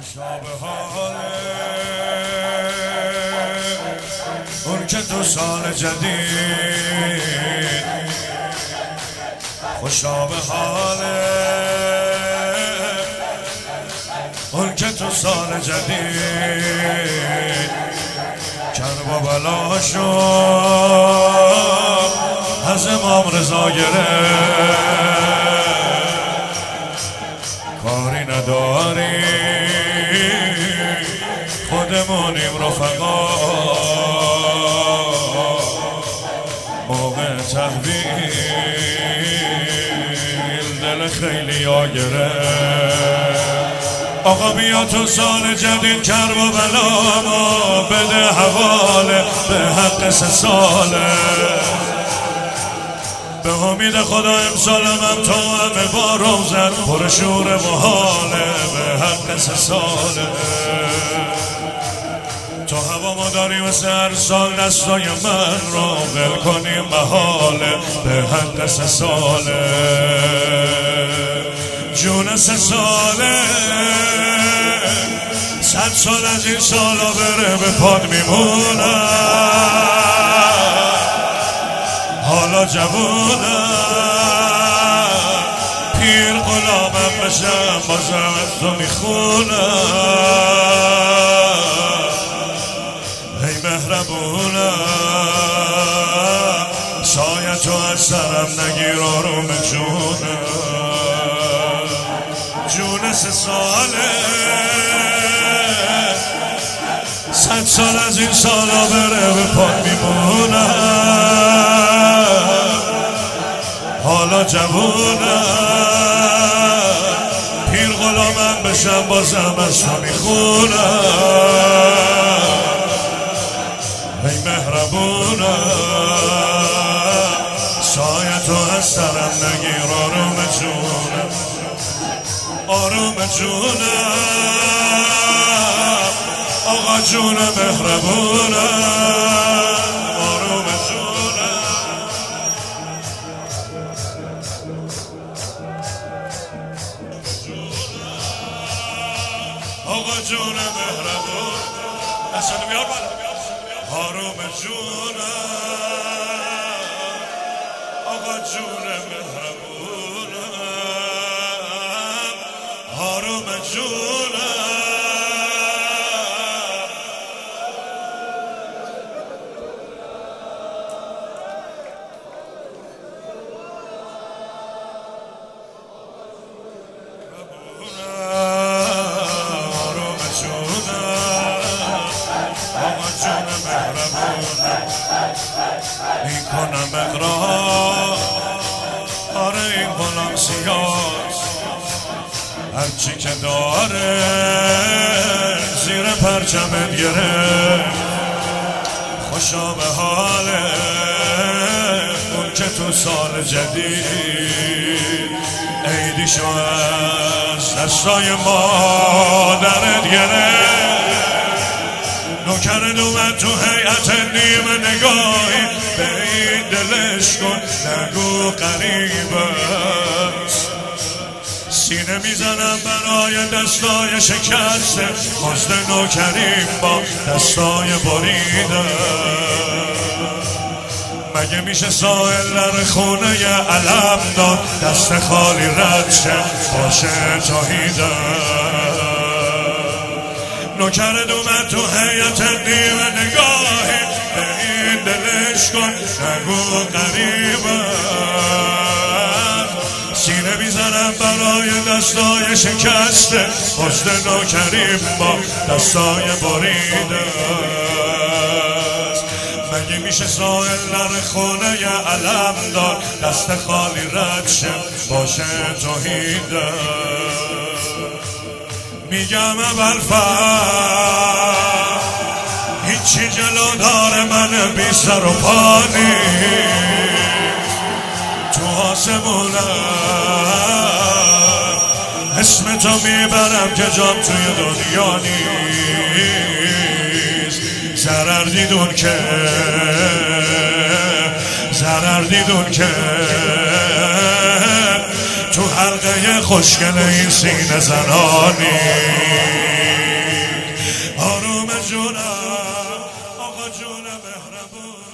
خوشا به حال اون که تو سال جدید، خوشا به حال اون که تو سال جدید کرب و بلاشو از امام رضا گرفت. کاری نداری خودمونیم رفقا، موقع تحویل دل خیلی ها گرفت. آقا بیا تو سال جدید کرب و بلا ما بده حواله به حق 3 ساله. به امید خدا امسال من تو همه با روزت پر شور محاله به حق 3 ساله. تو هوا ما داری مثل هر سال دستای من رو ول کنیم محاله به حق 3 ساله. جون 3 ساله 100 سال از این سالا بره به پاد میمونم، حالا جوونم پیر غلامم بشم بازم از تو میخونم. ای مهربونم سایه تو از سرم نگیر آروم جونم. جون 3 ساله 100 سال از این سالا بره به پاد میمونم، حالا جوونم پیر غلامم بشم بازم از تو میخونم. ای مهربونم سایه تو از سرم نگیر آروم جونم، آروم جونم آقا جون مهربونم، آروم جونم. آقا جون مهربون اصلا بیار بالا، آروم جونم آقا جون مهربونم، آروم جونم. این کنم اقرار آره این کنم سیاس هرچی که داره زیر پرچمت گرفت. خوشا به حاله اون که تو سال جدید عیدیشو از دستای مادرت گرفت. نوکرت اومد تو هیئت نیمه نگاهی به این دلش کن نگو قریب است. سینه میزنم برای دستای شکسته مزد نوکریم با دستای بریده. مگه میشه سائل در خونه ی علم داد دست خالی رد شه باشه توحیده. نوکرت اومد تو هیئت نیمه نگاهی به این دلش کن نگو قریبم. سینه میزنم برای دستای شکسته پشت نوکریم با دستای بریده. مگه میشه سائل در خونه ی علم دار دست خالی رد شه باشه توحیده. میگم ابوالفضل هیچی جلو داره من بی سر و پا تو آسمونم اسم تو میبرم که جام توی دنیا نیست. ضرر دیدون که تو حلقه خوشگل این سینه زنانی آقا جون مهربون